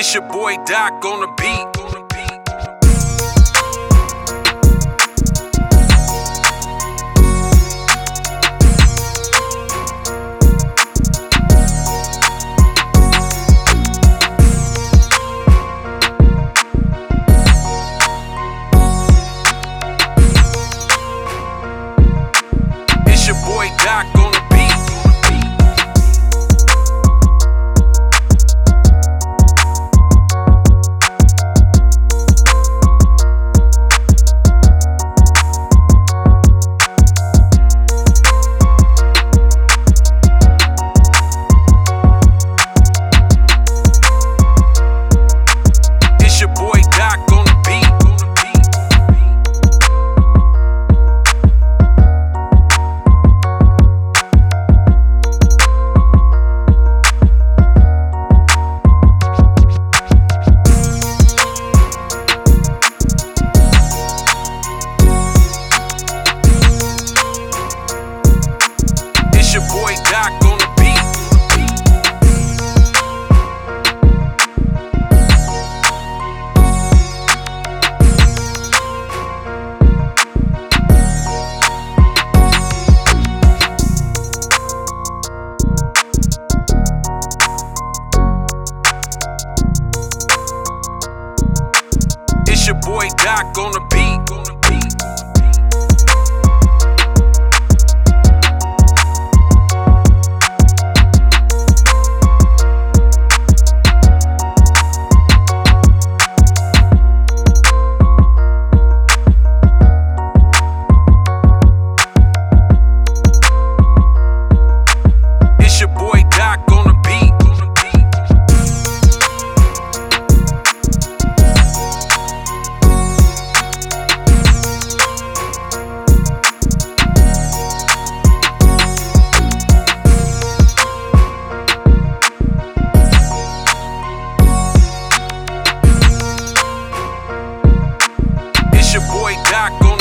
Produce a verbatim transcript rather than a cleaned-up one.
It's your boy Doc on the beat. It's your boy Doc on the beat. It's your boy Doc on the beat. It's your boy Doc on the beat. It's your boy Doc on the beat. It's your boy Doc on the beat. It's your boy Doc on